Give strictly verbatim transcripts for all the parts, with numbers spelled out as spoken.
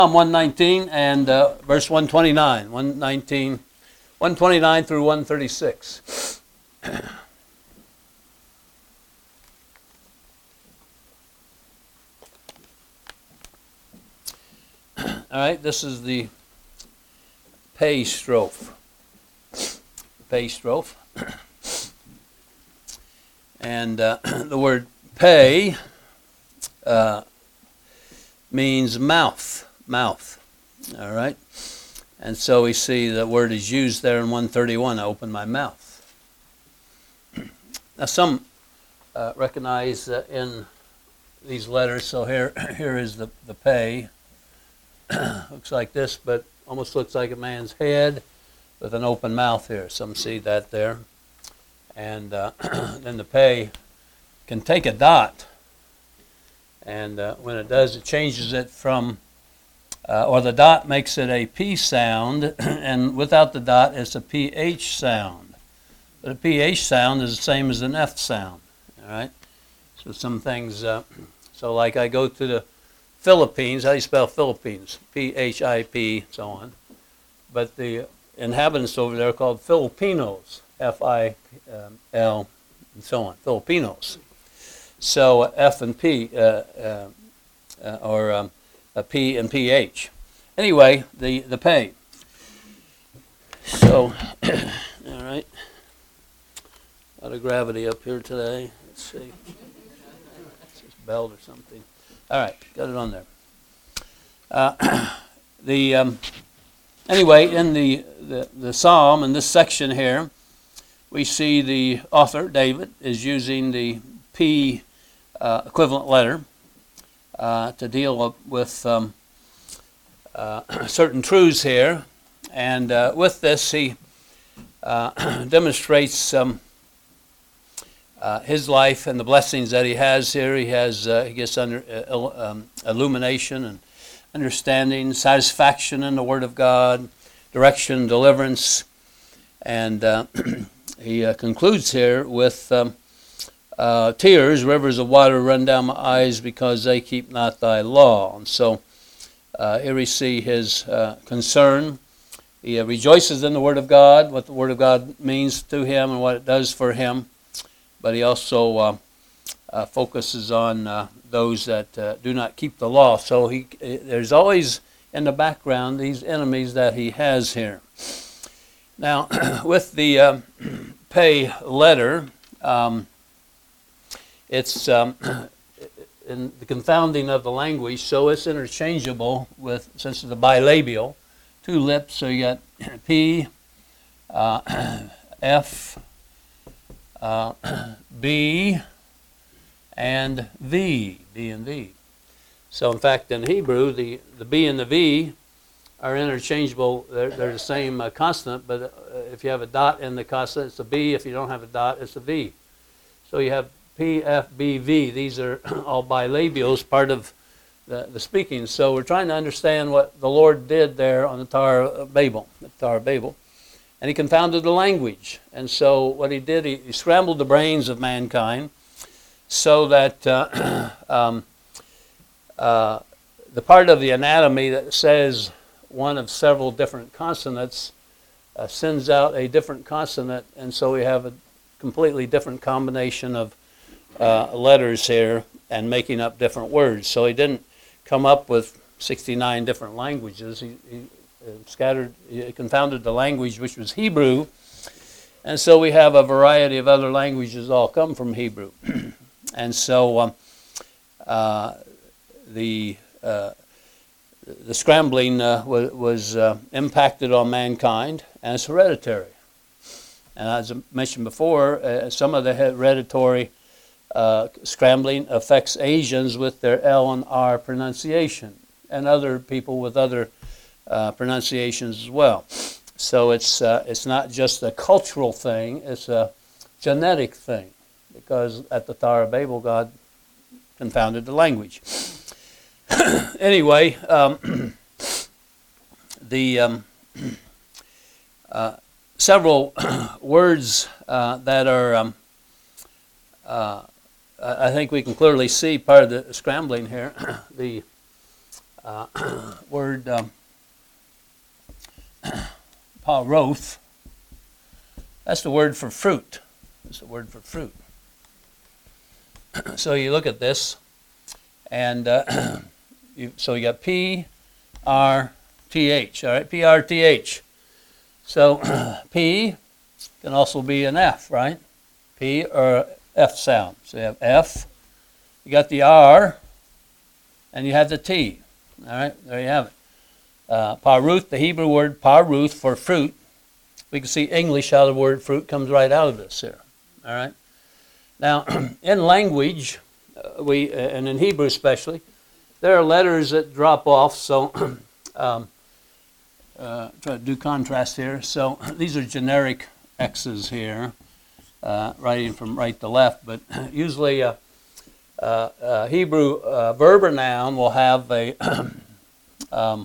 Psalm one nineteen and uh, verse one twenty-nine, one nineteen, one twenty-nine through one thirty-six. All right, this is the pay strophe. Pay strophe. And uh, the word pay uh, means mouth. Mouth. All right. And so we see the word is used there in one thirty-one. I open my mouth. Now some uh, recognize uh, in these letters. So here, here is the the pay. Looks like this, but almost looks like a man's head with an open mouth here. Some see that there. And uh, then the pay can take a dot. And uh, when it does, it changes it from, uh, or the dot makes it a P sound, and without the dot, it's a P H sound. But a P H sound is the same as an F sound, all right? So some things, uh, so like I go to the Philippines, how do you spell Philippines? P H I P, so on. But the inhabitants over there are called Filipinos, F I L, and so on, Filipinos. So uh, F and P, uh, uh, uh, or um, a P and P H. Anyway, the, the pay. So, all right. A lot of gravity up here today. Let's see. It's this belt or something. All right, got it on there. Uh, the um, anyway, in the, the, the psalm, in this section here, we see the author, David, is using the P uh, equivalent letter uh, to deal with um, uh, certain truths here. And uh, with this, he uh, demonstrates um, uh, his life and the blessings that he has here. He has, uh, he gets under uh, um, illumination and understanding, satisfaction in the Word of God, direction, deliverance, and uh, he uh, concludes here with um, uh, tears, rivers of water run down my eyes because they keep not thy law. And so uh, here we see his uh, concern. He uh, rejoices in the Word of God, what the Word of God means to him and what it does for him. But he also uh, uh, focuses on uh, those that uh, do not keep the law. So he, there's always in the background these enemies that he has here. Now, with the uh, pay letter, um, it's um, in the confounding of the language, so it's interchangeable with, since it's a bilabial, two lips, so you got P, uh, F, uh, B, and V, B and V. So in fact, in Hebrew, the, the B and the V are interchangeable. They're, they're the same uh, consonant, but uh, if you have a dot in the consonant, it's a B. If you don't have a dot, it's a V. So you have P, F, B, V. These are all bilabials, part of the, the speaking. So we're trying to understand what the Lord did there on the Tower of Babel, the Tower of Babel. And he confounded the language. And so what he did, he, he scrambled the brains of mankind so that uh, um, uh, the part of the anatomy that says one of several different consonants uh, sends out a different consonant, and so we have a completely different combination of uh, letters here and making up different words. So he didn't come up with sixty-nine different languages. He, he uh, scattered, he confounded the language, which was Hebrew, and so we have a variety of other languages all come from Hebrew. And so um, uh, the uh, the scrambling uh, was, was uh, impacted on mankind, and it's hereditary. And as I mentioned before, uh, some of the hereditary uh, scrambling affects Asians with their L and R pronunciation, and other people with other uh, pronunciations as well. So it's uh, it's not just a cultural thing; it's a genetic thing, because at the Tower of Babel, God confounded the language. Anyway, um, the um, uh, several words uh, that are, um, uh, I think we can clearly see part of the scrambling here. the uh, word um, paroth. That's the word for fruit. That's the word for fruit. So you look at this, and uh, you, so you got P R T H, all right, P R T H. So P can also be an F, right? P or F sound. So you have F, you got the R, and you have the T. All right, there you have it. Uh, Paruth, the Hebrew word Paruth for fruit. We can see English how the word fruit comes right out of this here. All right. Now, in language, uh, we uh, and in Hebrew especially, there are letters that drop off. So, um, uh, try to do contrast here. So these are generic X's here, uh, writing from right to left. But usually, uh, uh, uh, Hebrew uh, verb or noun will have a um,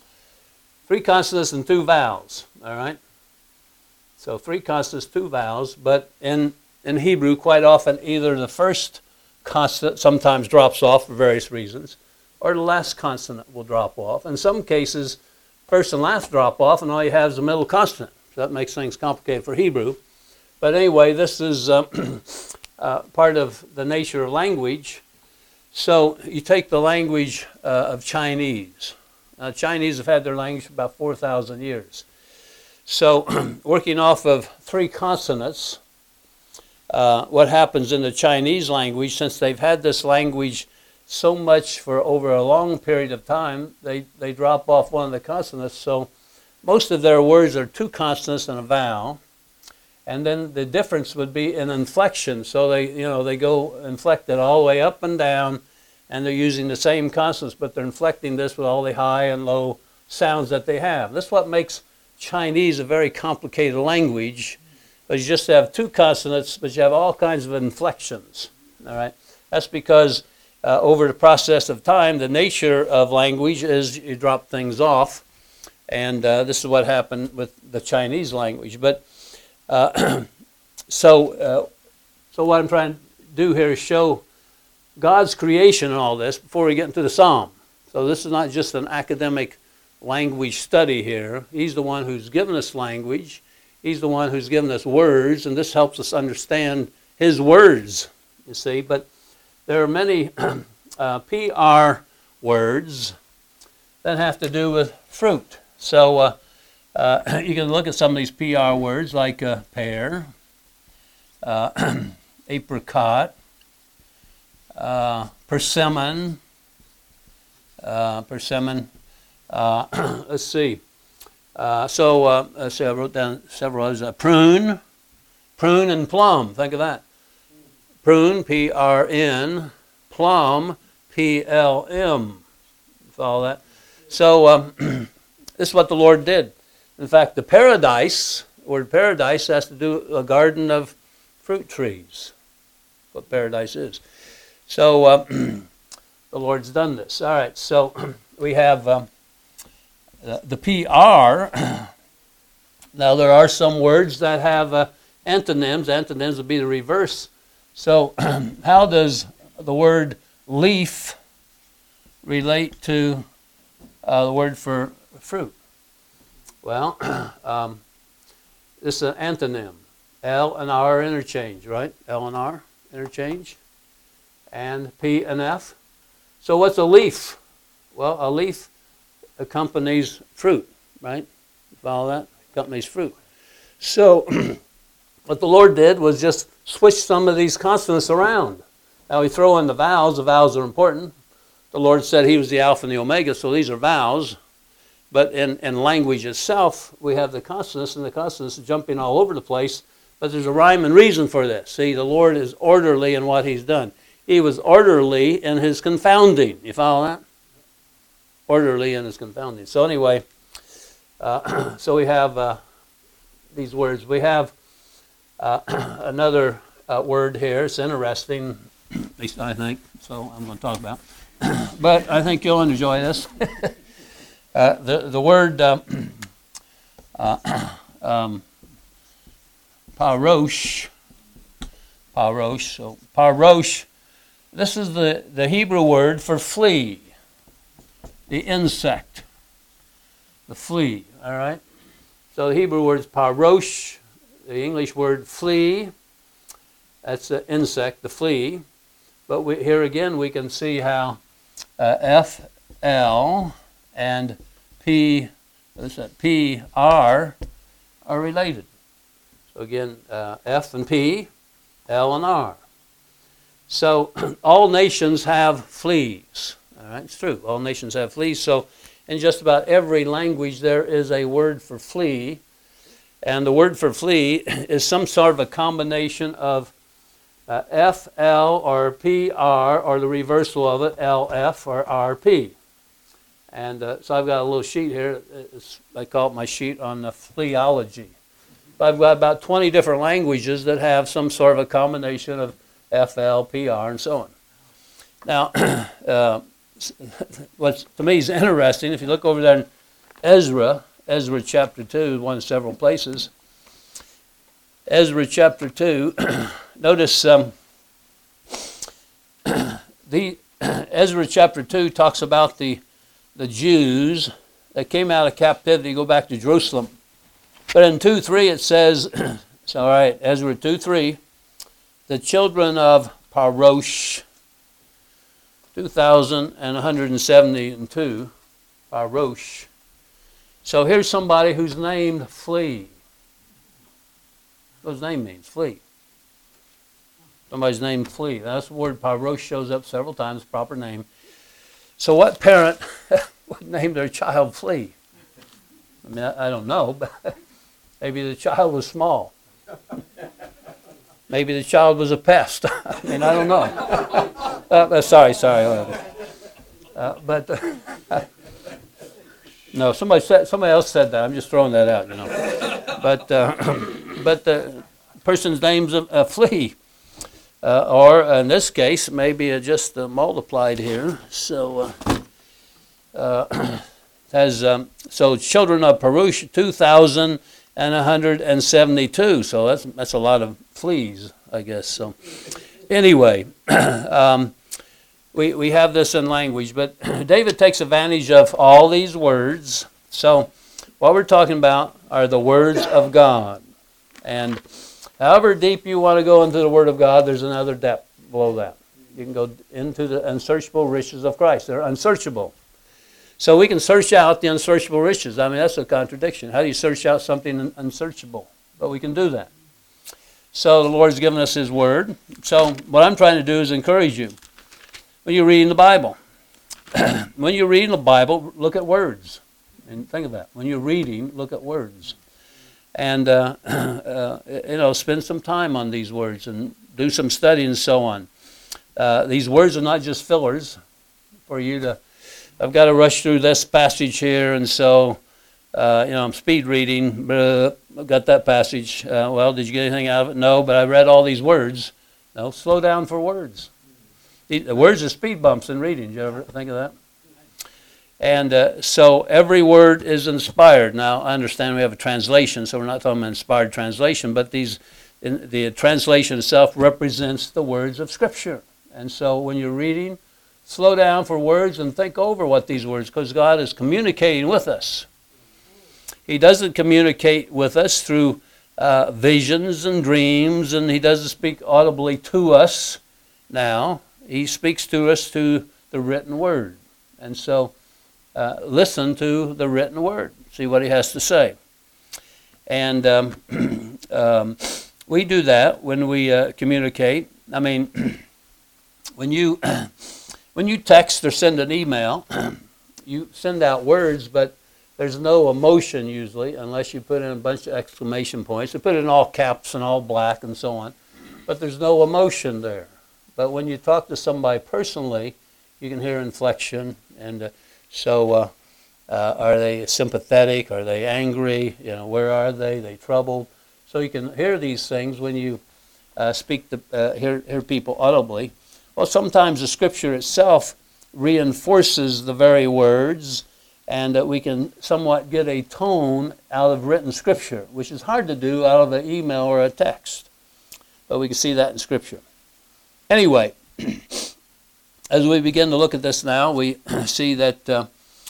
three consonants and two vowels. All right. So three consonants, two vowels, but in In Hebrew, quite often, either the first consonant sometimes drops off for various reasons, or the last consonant will drop off. In some cases, first and last drop off, and all you have is the middle consonant. So that makes things complicated for Hebrew. But anyway, this is uh, uh, part of the nature of language. So you take the language uh, of Chinese. Now, Chinese have had their language for about four thousand years. So working off of three consonants, Uh, what happens in the Chinese language, since they've had this language so much for over a long period of time, they, they drop off one of the consonants. So most of their words are two consonants and a vowel. And then the difference would be in inflection. So they, you know, they go inflected all the way up and down, and they're using the same consonants, but they're inflecting this with all the high and low sounds that they have. That's what makes Chinese a very complicated language. But you just have two consonants, but you have all kinds of inflections. All right, that's because uh, over the process of time, the nature of language is you drop things off, and uh, this is what happened with the Chinese language. But uh, so, uh, so what I'm trying to do here is show God's creation in all this before we get into the Psalm. So this is not just an academic language study here. He's the one who's given us language. He's the one who's given us words, and this helps us understand his words, you see. But there are many uh, P R words that have to do with fruit. So uh, uh, you can look at some of these P R words like uh, pear, uh, apricot, uh, persimmon, uh, persimmon, uh, let's see. Uh, so, uh, let's see, I wrote down several others. Uh, prune, prune and plum. Think of that. Prune, P R N, plum, P L M. Follow that? So, um, this is what the Lord did. In fact, the paradise, the word paradise has to do with a garden of fruit trees. That's what paradise is. So, uh, the Lord's done this. All right, so we have... Um, Uh, the P R, now there are some words that have uh, antonyms. Antonyms would be the reverse. So how does the word leaf relate to uh, the word for fruit? Well, um, this is an antonym. L and R interchange, right? L and R interchange. And P and F. So what's a leaf? Well, a leaf accompanies fruit, right? You follow that? Accompanies fruit. So what the Lord did was just switch some of these consonants around. Now we throw in the vowels. The vowels are important. The Lord said he was the Alpha and the Omega, so these are vowels. But in, in language itself, we have the consonants, and the consonants are jumping all over the place. But there's a rhyme and reason for this. See, the Lord is orderly in what he's done. He was orderly in his confounding. You follow that? Orderly in his confounding. So anyway, uh, so we have uh, these words. We have uh, another uh, word here. It's interesting, at least I think, so I'm going to talk about. But I think you'll enjoy this. uh, the, the word um, uh, um, parosh, parosh, so parosh, this is the, the Hebrew word for flee. the insect, the flea, all right? So the Hebrew word is parosh, the English word flea, that's the insect, the flea. But we, here again we can see how uh, F L and P, what's that, P R are related. So again, uh, F and P, L and R. So all nations have fleas. All right, it's true. All nations have fleas. So in just about every language there is a word for flea. And the word for flea is some sort of a combination of uh, F L or P R, or the reversal of it, L F or R P. And uh, so I've got a little sheet here. It's, I call it my sheet on the fleology. I've got about twenty different languages that have some sort of a combination of F L, P R, and so on. Now, uh, what to me is interesting, if you look over there in Ezra, Ezra chapter two, one of several places, Ezra chapter two, notice um, the Ezra chapter two talks about the, the Jews that came out of captivity, go back to Jerusalem. But in two three it says, it's all right, Ezra two three, the children of Parosh, two thousand one hundred seventy-two, Parosh. So here's somebody who's named Flea. What his name means, Flea. Somebody's named Flea. That's the word Parosh shows up several times, proper name. So what parent would name their child Flea? I mean, I, I don't know, but maybe the child was small. Maybe the child was a pest. I mean, I don't know. Uh, sorry, sorry. Uh, but uh, no, somebody said, somebody else said that. I'm just throwing that out, you know. But uh, but the person's name's a, a flea, uh, or in this case, maybe it just uh, multiplied here. So uh, uh, has um, so children of Perush, two thousand and one hundred seventy-two. So that's that's a lot of fleas, I guess. So anyway, um, we we have this in language, but David takes advantage of all these words. So what we're talking about are the words of God, and however deep you want to go into the Word of God, there's another depth below that. You can go into the unsearchable riches of Christ. They're unsearchable. So we can search out the unsearchable riches. I mean, that's a contradiction. How do you search out something unsearchable? But we can do that. So the Lord's given us His Word. So what I'm trying to do is encourage you. When you're reading the Bible, when you're reading the Bible, look at words. And think of that. When you're reading, look at words. And, uh, uh, you know, spend some time on these words and do some study and so on. Uh, these words are not just fillers for you to, I've got to rush through this passage here, and so, uh, you know, I'm speed reading. Blah, I've got that passage. Uh, well, did you get anything out of it? No, but I read all these words. No, slow down for words. The, the words are speed bumps in reading. Did you ever think of that? And uh, so every word is inspired. Now, I understand we have a translation, so we're not talking about inspired translation, but these, in, the translation itself represents the words of Scripture. And so when you're reading, slow down for words and think over what these words, because God is communicating with us. He doesn't communicate with us through uh, visions and dreams, and He doesn't speak audibly to us now. He speaks to us through the written word. And so uh, listen to the written word. See what He has to say. And um, um, we do that when we uh, communicate. I mean, when you... When you text or send an email, you send out words, but there's no emotion usually unless you put in a bunch of exclamation points. You put it in all caps and all black and so on, but there's no emotion there. But when you talk to somebody personally, you can hear inflection. And uh, so uh, uh, are they sympathetic? Are they angry? You know, where are they? Are they troubled? So you can hear these things when you uh, speak to uh, hear, hear people audibly. Well, sometimes the Scripture itself reinforces the very words, and that we can somewhat get a tone out of written Scripture, which is hard to do out of an email or a text. But we can see that in Scripture. Anyway, as we begin to look at this now, we see that uh,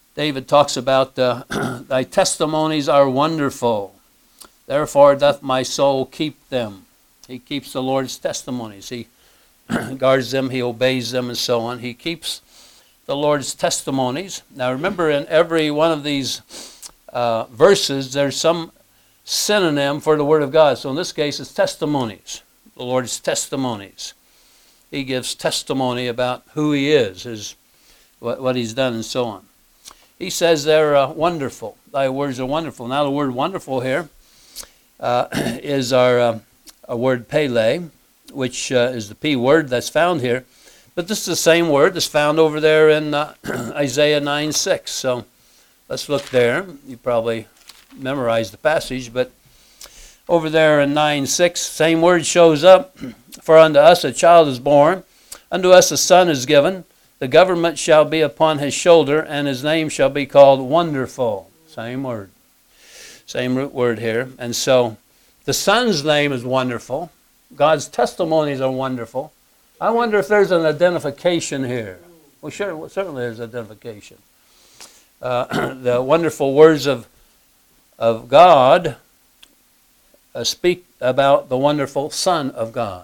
David talks about, uh, thy testimonies are wonderful. Therefore doth my soul keep them. He keeps the Lord's testimonies. He guards them, he obeys them, and so on. He keeps the Lord's testimonies. Now remember, in every one of these uh, verses, there's some synonym for the Word of God. So in this case, it's testimonies. The Lord's testimonies. He gives testimony about who he is, his, what, what he's done, and so on. He says they're uh, wonderful. Thy words are wonderful. Now the word wonderful here uh, is our, uh, our word Pele, which uh, is the P word that's found here. But this is the same word that's found over there in uh, Isaiah nine six. So let's look there. You probably memorized the passage, but over there in nine six, same word shows up. For unto us a child is born, unto us a son is given. The government shall be upon his shoulder, and his name shall be called Wonderful. Same word. Same root word here. And so the son's name is wonderful. God's testimonies are wonderful. I wonder if there's an identification here. Well, sure, well, certainly there's identification. Uh, the wonderful words of, of God uh, speak about the wonderful Son of God.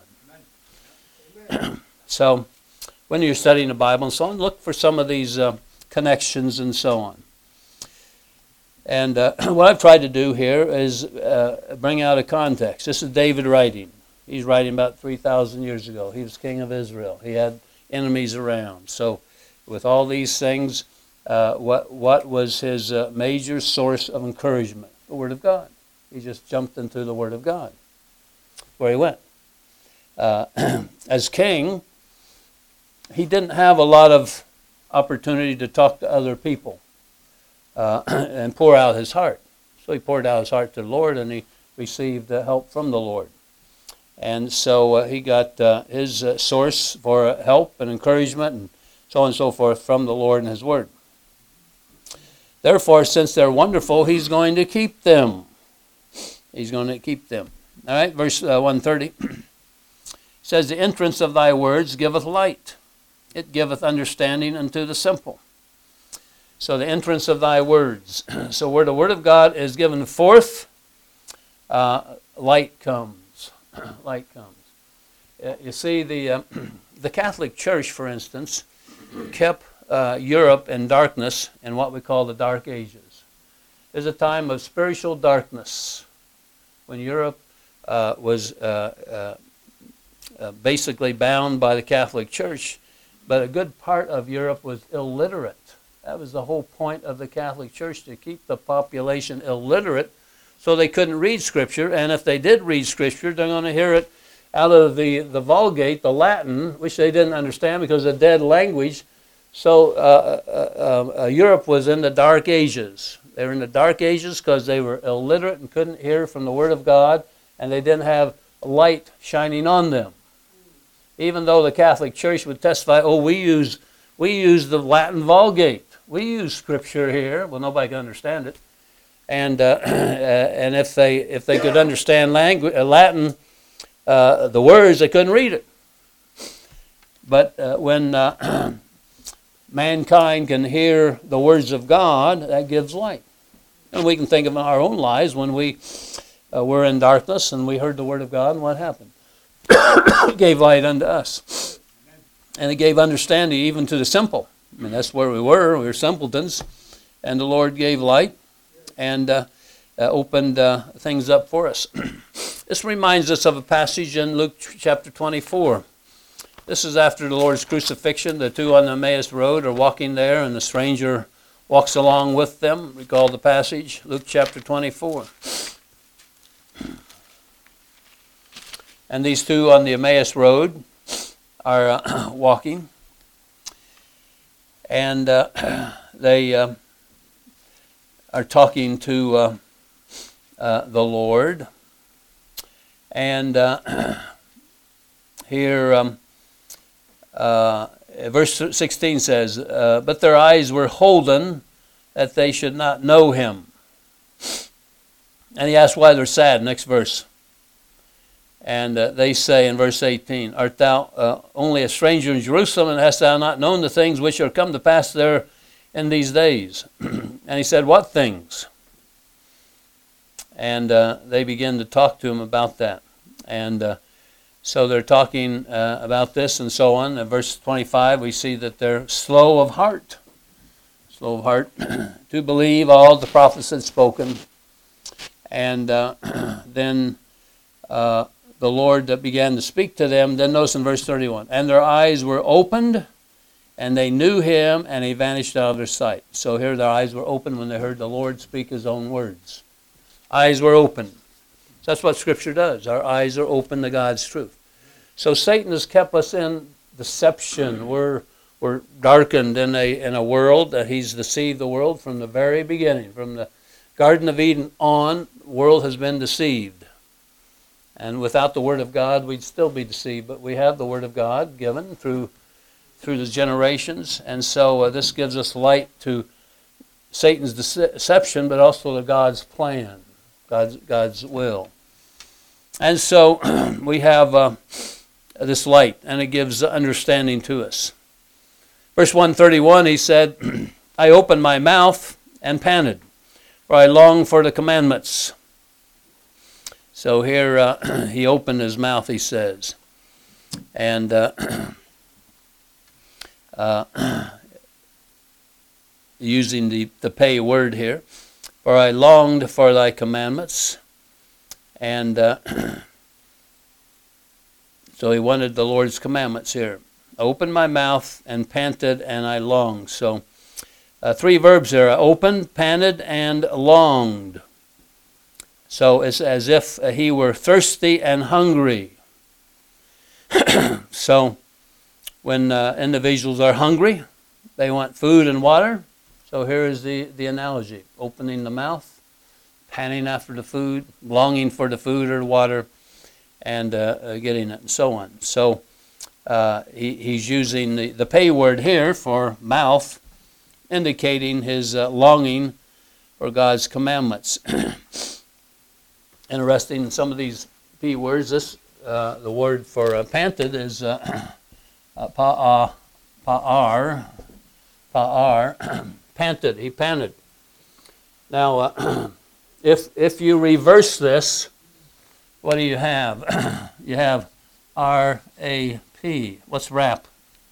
So when you're studying the Bible and so on, look for some of these uh, connections and so on. And uh, what I've tried to do here is uh, bring out a context. This is David writing. He's writing about three thousand years ago. He was king of Israel. He had enemies around. So with all these things, uh, what, what was his uh, major source of encouragement? The Word of God. He just jumped into the Word of God where he went. Uh, as king, he didn't have a lot of opportunity to talk to other people uh, and pour out his heart. So he poured out his heart to the Lord, and he received uh, help from the Lord. And so uh, he got uh, his uh, source for uh, help and encouragement and so on and so forth from the Lord and his Word. Therefore, since they're wonderful, he's going to keep them. He's going to keep them. All right, verse uh, one thirty. Says, the entrance of thy words giveth light. It giveth understanding unto the simple. So the entrance of thy words. So where the Word of God is given forth, uh, light comes. Light comes. Uh, you see, the, uh, the Catholic Church, for instance, kept uh, Europe in darkness in what we call the Dark Ages. There's a time of spiritual darkness when Europe uh, was uh, uh, Uh, basically bound by the Catholic Church, but a good part of Europe was illiterate. That was the whole point of the Catholic Church, to keep the population illiterate so they couldn't read Scripture, and if they did read Scripture, they're going to hear it out of the, the Vulgate, the Latin, which they didn't understand because of dead language. So uh, uh, uh, Europe was in the Dark Ages. They were in the Dark Ages because they were illiterate and couldn't hear from the Word of God, and they didn't have light shining on them. Even though the Catholic Church would testify, oh, we use we use the Latin Vulgate. We use Scripture here. Well, nobody can understand it. And uh, and if they if they could understand language, uh, Latin, uh, the words, they couldn't read it. But uh, when uh, mankind can hear the words of God, that gives light. And we can think of our own lives when we uh, were in darkness and we heard the Word of God, and what happened? It gave light unto us. And it gave understanding even to the simple. I mean, that's where we were. We were simpletons. And the Lord gave light and uh, uh, opened uh, things up for us. This reminds us of a passage in Luke chapter twenty-four. This is after the Lord's crucifixion. The two on the Emmaus Road are walking there, and the stranger walks along with them. Recall the passage, Luke chapter twenty-four. And these two on the Emmaus Road are uh, walking, and uh, they uh, are talking to uh, uh, the Lord. And uh, here, um, uh, verse sixteen says, uh, but their eyes were holden that they should not know him. And he asks why they're sad. Next verse. And uh, they say in verse eighteen, art thou uh, only a stranger in Jerusalem, and hast thou not known the things which are come to pass there in these days? And he said, what things? And uh, they begin to talk to him about that. And uh, so they're talking uh, about this and so on. In verse twenty-five, we see that they're slow of heart. Slow of heart to believe all the prophets had spoken. And uh, then uh, the Lord began to speak to them. Then notice in verse thirty-one, and their eyes were opened, and they knew him, and he vanished out of their sight. So here their eyes were open when they heard the Lord speak his own words. Eyes were open. So that's what Scripture does. Our eyes are open to God's truth. So Satan has kept us in deception. We're, we're darkened in a, in a world that he's deceived the world from the very beginning. From the Garden of Eden on, the world has been deceived. And without the Word of God, we'd still be deceived. But we have the Word of God given through through the generations. And so uh, this gives us light to Satan's deception, but also to God's plan, God's, God's will. And so we have uh, this light, and it gives understanding to us. Verse one thirty-one, he said, I opened my mouth and panted, for I long for the commandments. So here uh, he opened his mouth, he says. And uh, uh, using the, the pay word here, for I longed for thy commandments. And uh, so he wanted the Lord's commandments here. I opened my mouth and panted, and I longed. So uh, three verbs there: opened, panted, and longed. So it's as if he were thirsty and hungry. So when uh, individuals are hungry, they want food and water. So here is the, the analogy: opening the mouth, panting after the food, longing for the food or the water, and uh, uh, getting it, and so on. So uh, he, he's using the, the pay word here for mouth, indicating his uh, longing for God's commandments. Interesting, some of these P words, this uh, the word for uh, panted is uh, uh, pa'ar, pa'ar, pa'ar, panted, he panted. Now, uh, if if you reverse this, what do you have? You have R A P. What's rap?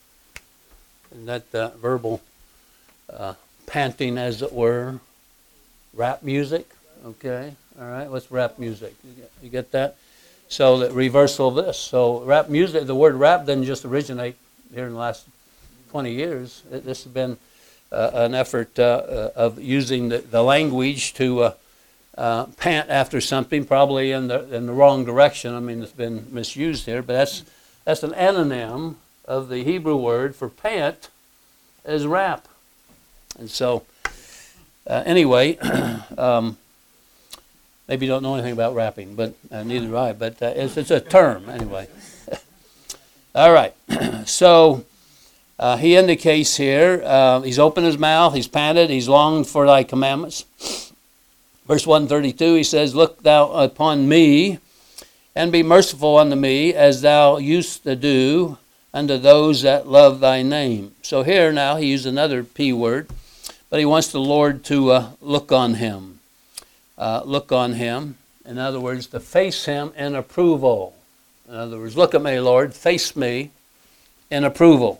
Isn't that uh, verbal uh, panting, as it were? Rap music? Okay, all right. What's rap music? You get, you get that? So the reversal of this. So rap music, the word rap didn't just originate here in the last twenty years. It, this has been uh, an effort uh, uh, of using the, the language to uh, uh, pant after something, probably in the in the wrong direction. I mean, it's been misused here, but that's that's an anonym of the Hebrew word for pant is rap. And so, uh, anyway, um, maybe you don't know anything about rapping, but uh, neither do I. But uh, it's, it's a term anyway. All right. So uh, he indicates here, uh, he's opened his mouth, he's panted, he's longed for thy commandments. Verse one thirty-two, he says, look thou upon me, and be merciful unto me, as thou used to do unto those that love thy name. So here now he used another P word, but he wants the Lord to uh, look on him. Uh, look on him. In other words, to face him in approval. In other words, look at me, Lord, face me in approval.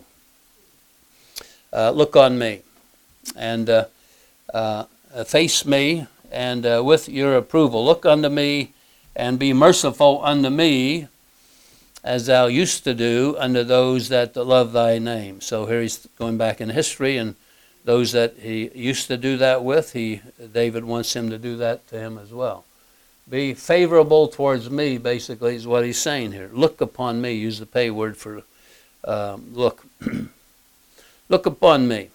Uh, look on me. And uh, uh, face me and uh, with your approval. Look unto me and be merciful unto me, as thou used to do unto those that love thy name. So here he's going back in history, and those that he used to do that with, he David wants him to do that to him as well. Be favorable towards me, basically, is what he's saying here. Look upon me. Use the pay word for um, look. Look upon me.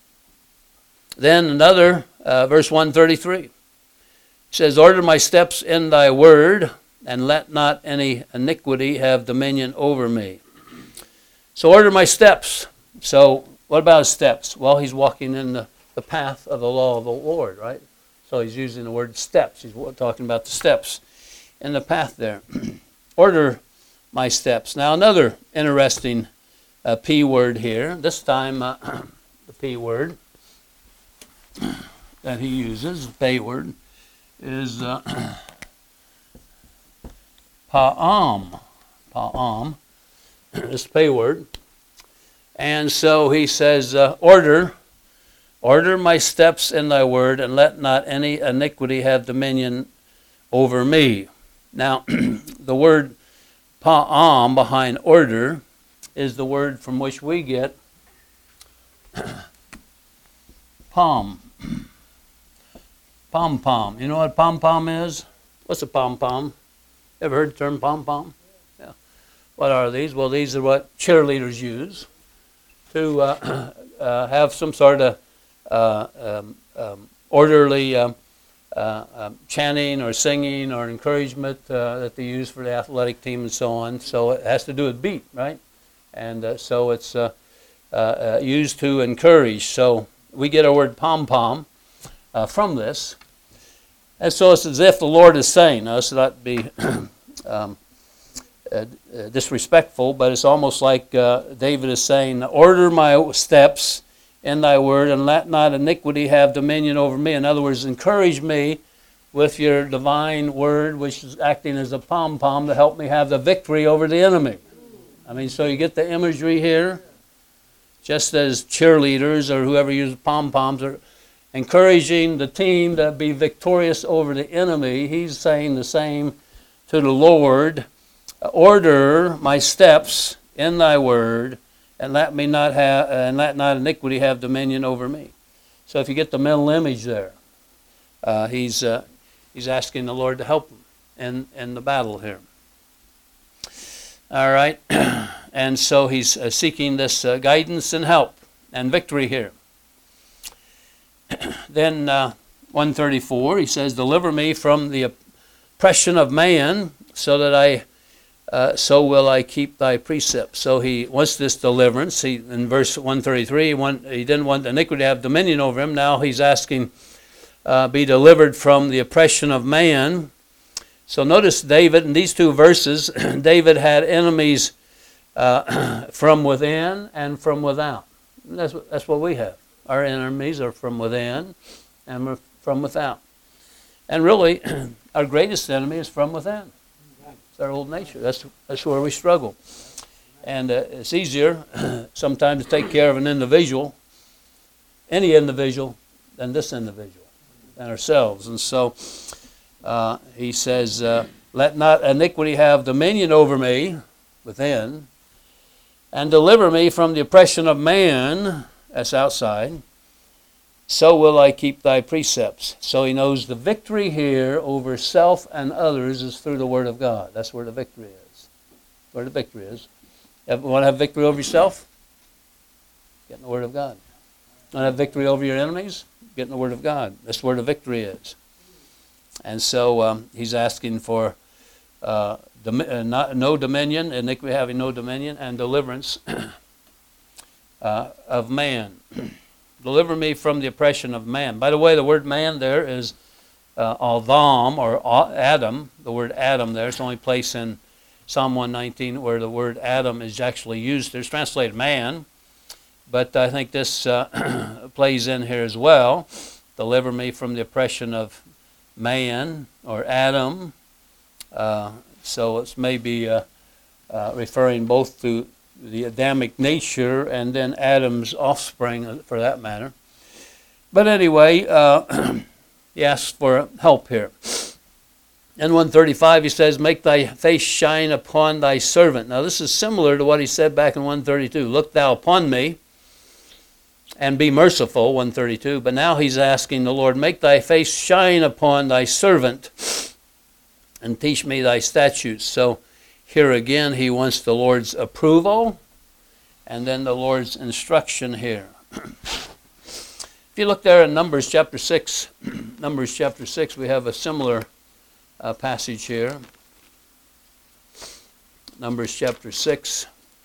Then another, uh, verse one thirty-three. It says, order my steps in thy word, and let not any iniquity have dominion over me. So order my steps. So what about his steps? Well, he's walking in the, the path of the law of the Lord, right? So he's using the word steps. He's talking about the steps in the path there. Order my steps. Now another interesting uh, P word here. This time uh, the P word that he uses, the pay word, is uh, pa'am. Pa'am. This pay word. And so he says, uh, order, order my steps in thy word, and let not any iniquity have dominion over me. Now, the word pa'am behind order is the word from which we get pom. Pom-pom. You know what pom-pom is? What's a pom-pom? Ever heard the term pom-pom? Yeah. What are these? Well, these are what cheerleaders use to uh, uh, have some sort of uh, um, um, orderly uh, uh, um, chanting or singing or encouragement uh, that they use for the athletic team and so on. So it has to do with beat, right? And uh, so it's uh, uh, uh, used to encourage. So we get our word pom-pom uh, from this. And so it's as if the Lord is saying, now this not be um, uh, uh, disrespectful, but it's almost like uh, David is saying, order my steps in thy word, and let not iniquity have dominion over me. In other words, encourage me with your divine word, which is acting as a pom-pom to help me have the victory over the enemy. I mean, so you get the imagery here, just as cheerleaders or whoever uses pom-poms are encouraging the team to be victorious over the enemy. He's saying the same to the Lord. Order my steps in thy word, and let me not have, and let not iniquity have dominion over me. So if you get the mental image there, uh, he's uh, he's asking the Lord to help him in in the battle here. All right, and so he's uh, seeking this uh, guidance and help and victory here. Then uh, one thirty-four, he says, deliver me from the oppression of man, so that I, uh, so will I keep thy precepts. So he wants this deliverance. He, in verse one thirty-three, he, want, he didn't want iniquity to have dominion over him. Now he's asking, uh, be delivered from the oppression of man. So notice David, in these two verses, David had enemies uh, from within and from without. That's what, that's what we have. Our enemies are from within and we're from without. And really, our greatest enemy is from within. It's our old nature. That's, that's where we struggle. And uh, it's easier sometimes to take care of an individual, any individual, than this individual, than ourselves. And so uh, he says, uh, let not iniquity have dominion over me, within, and deliver me from the oppression of man, that's outside, so will I keep thy precepts. So he knows the victory here over self and others is through the Word of God. That's where the victory is. Where the victory is. You want to have victory over yourself? Get in the Word of God. Want to have victory over your enemies? Get in the Word of God. That's where the victory is. And so um, he's asking for uh, dom- uh, not, no dominion, iniquity having no dominion, and deliverance Uh, of man. Deliver me from the oppression of man. By the way, the word man there is uh, Adam or Adam. The word Adam there is the only place in Psalm one nineteen where the word Adam is actually used. There's translated man, but I think this uh, plays in here as well. Deliver me from the oppression of man or Adam. Uh, so it's maybe uh, uh, referring both to the Adamic nature and then Adam's offspring for that matter. But anyway, uh, he asks for help here. In one thirty-five he says, make thy face shine upon thy servant. Now this is similar to what he said back in one thirty-two. Look thou upon me and be merciful, one thirty-two. But now he's asking the Lord, make thy face shine upon thy servant and teach me thy statutes. So here again, he wants the Lord's approval and then the Lord's instruction here. If you look there in Numbers chapter six, Numbers chapter six, we have a similar uh, passage here. Numbers chapter six.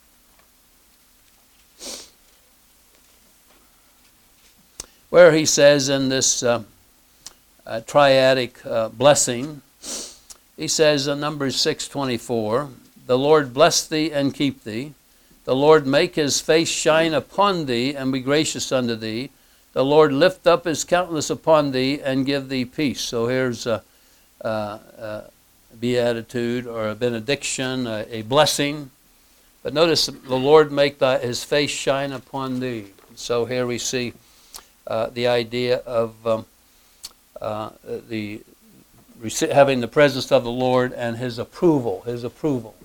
Where he says in this uh, uh, triadic uh, blessing, he says in Numbers six twenty-four, the Lord bless thee and keep thee. The Lord make his face shine upon thee and be gracious unto thee. the Lord lift up his countenance upon thee and give thee peace. So here's a, a, a beatitude or a benediction, a, a blessing. But notice the Lord make thy, his face shine upon thee. So here we see uh, the idea of um, uh, the having the presence of the Lord and his approval, his approval.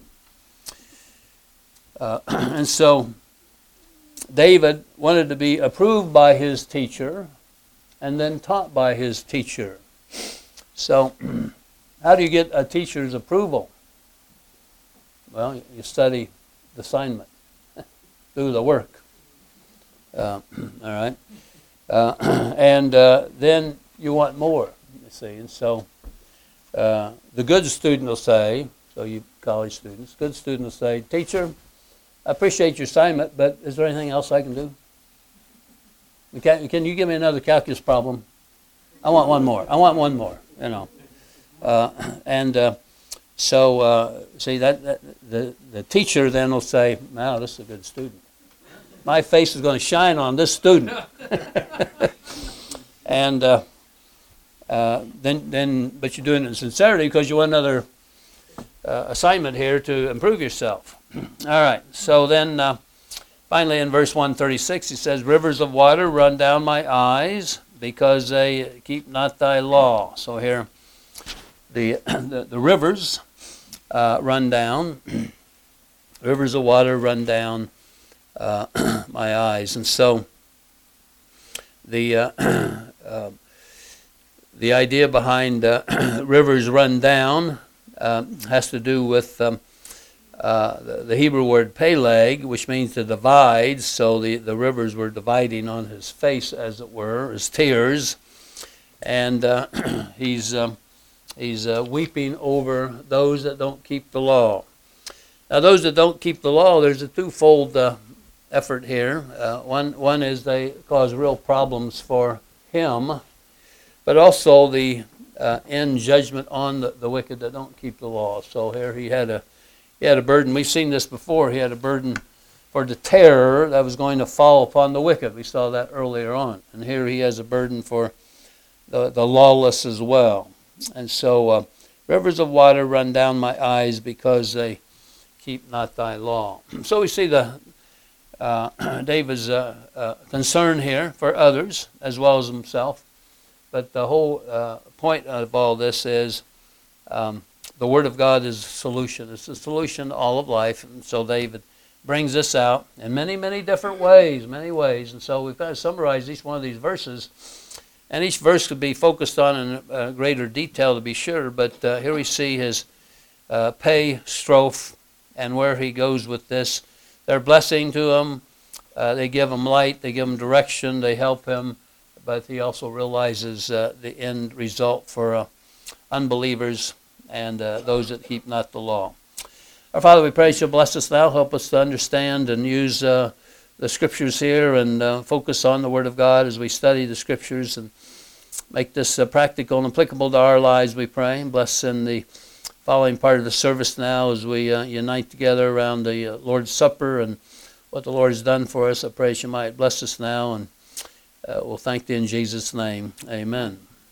Uh, and so David wanted to be approved by his teacher and then taught by his teacher. So how do you get a teacher's approval? Well, you study the assignment, do the work. Uh, all right. Uh, and uh, then you want more, you see. And so uh, the good student will say, so you college students, good student will say, teacher, I appreciate your assignment, but is there anything else I can do? Can, can you give me another calculus problem? I want one more. I want one more, you know. Uh, and uh, so, uh, see, that, that the, the teacher then will say, wow, this is a good student. My face is going to shine on this student. and uh, uh, then, then, but you're doing it in sincerity because you want another uh, assignment here to improve yourself. All right, so then uh, finally in verse one thirty-six he says, rivers of water run down my eyes because they keep not thy law. So here the the, the rivers uh, run down, rivers of water run down uh, my eyes. And so the uh, uh, the idea behind uh, rivers run down uh, has to do with um, Uh, the, the Hebrew word peleg, which means to divide, so the, the rivers were dividing on his face, as it were, his tears, and uh, he's um, he's uh, weeping over those that don't keep the law. Now, those that don't keep the law, there's a twofold uh, effort here. Uh, one one is they cause real problems for him, but also the uh, end judgment on the, the wicked that don't keep the law. So here he had a He had a burden. We've seen this before. He had a burden for the terror that was going to fall upon the wicked. We saw that earlier on. And here he has a burden for the, the lawless as well. And so, uh, rivers of water run down my eyes because they keep not thy law. So we see the uh, David's uh, uh, concern here for others as well as himself. But the whole uh, point of all this is um, the Word of God is a solution. It's a solution to all of life. And so David brings this out in many, many different ways, many ways. And so we've got to summarize each one of these verses. And each verse could be focused on in uh, greater detail, to be sure. But uh, here we see his uh, pay strophe and where he goes with this. They're blessing to him. Uh, they give him light. They give him direction. They help him. But he also realizes uh, the end result for uh, unbelievers and uh, those that keep not the law. Our Father, we pray you'll bless us now. Help us to understand and use uh, the Scriptures here and uh, focus on the Word of God as we study the Scriptures and make this uh, practical and applicable to our lives, we pray. Bless in the following part of the service now as we uh, unite together around the uh, Lord's Supper and what the Lord has done for us. I pray you might bless us now, and uh, we'll thank thee in Jesus' name. Amen.